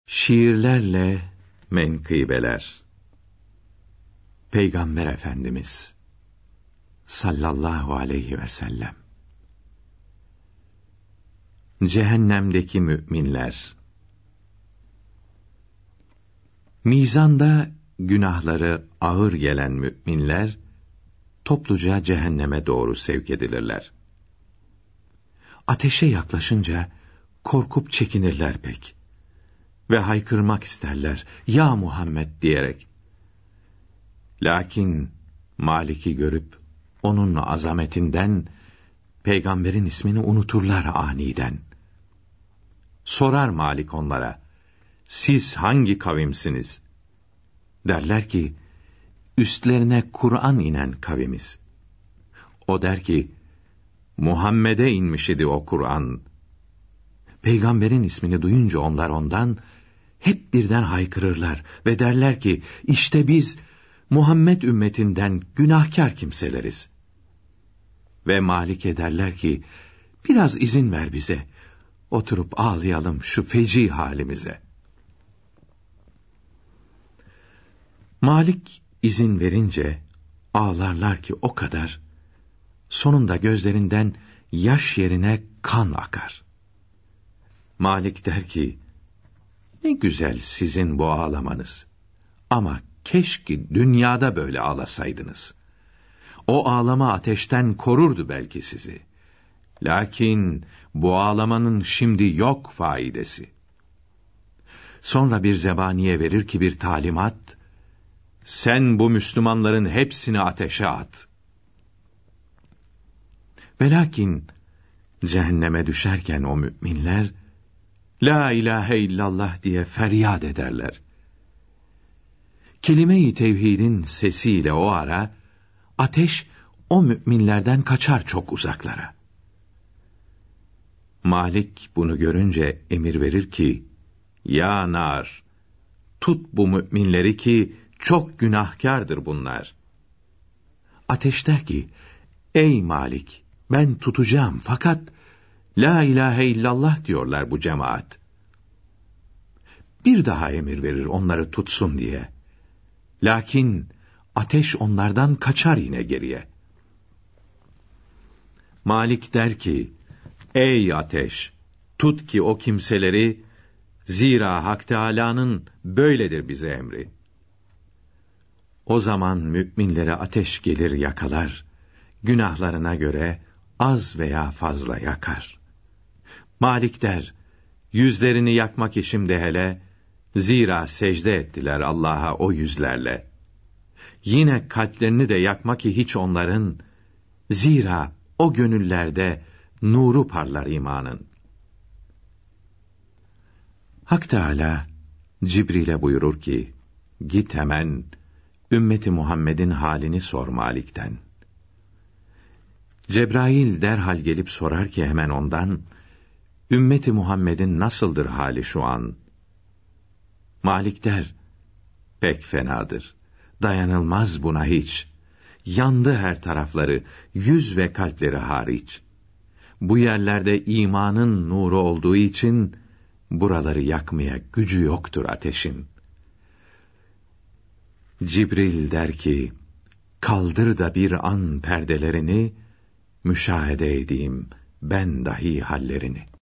Şiirlerle menkıbeler. Peygamber Efendimiz sallallahu aleyhi ve sellem. Cehennemdeki müminler. Mizanda günahları ağır gelen müminler topluca cehenneme doğru sevk edilirler. Ateşe yaklaşınca korkup çekinirler pek ve haykırmak isterler, "Ya Muhammed!" diyerek. Lakin Malik'i görüp onun azametinden peygamberin ismini unuturlar aniden. Sorar Malik onlara, "Siz hangi kavimsiniz?" Derler ki, "Üstlerine Kur'an inen kavimiz." O der ki, "Muhammed'e inmiş idi o Kur'an." Peygamberin ismini duyunca onlar ondan hep birden haykırırlar ve derler ki, "İşte biz Muhammed ümmetinden günahkar kimseleriz." Ve Malik'e derler ki, "Biraz izin ver bize, oturup ağlayalım şu feci halimize." Malik izin verince ağlarlar ki o kadar, sonunda gözlerinden yaş yerine kan akar. Malik der ki, "Ne güzel sizin bu ağlamanız. Ama keşke dünyada böyle ağlasaydınız. O ağlama ateşten korurdu belki sizi. Lakin bu ağlamanın şimdi yok faidesi." Sonra bir zebaniye verir ki bir talimat, "Sen bu Müslümanların hepsini ateşe at." Ve lakin cehenneme düşerken o müminler, "La ilahe illallah" diye feryat ederler. Kelime-i tevhidin sesiyle o ara, ateş o müminlerden kaçar çok uzaklara. Malik bunu görünce emir verir ki, "Ya nar, tut bu müminleri ki çok günahkardır bunlar." Ateş der ki, "Ey Malik, ben tutacağım fakat La ilahe illallah diyorlar bu cemaat." Bir daha emir verir onları tutsun diye. Lakin ateş onlardan kaçar yine geriye. Malik der ki, "Ey ateş, tut ki o kimseleri, zira Hak Teâlâ'nın böyledir bize emri." O zaman müminlere ateş gelir yakalar, günahlarına göre az veya fazla yakar. Malik der, "Yüzlerini yakmak işimde hele, zira secde ettiler Allah'a o yüzlerle. Yine kalplerini de yakma ki hiç onların, zira o gönüllerde nuru parlar imanın." Hak Teâlâ Cibril'e buyurur ki, "Git hemen ümmeti Muhammed'in halini sor Malik'ten." Cebrail derhal gelip sorar ki hemen ondan, "Ümmeti Muhammed'in nasıldır hali şu an?" Malik der, "Pek fenadır. Dayanılmaz buna hiç. Yandı her tarafları, yüz ve kalpleri hariç. Bu yerlerde imanın nuru olduğu için buraları yakmaya gücü yoktur ateşin." Cibril der ki, "Kaldır da bir an perdelerini, müşahede edeyim ben dahi hallerini."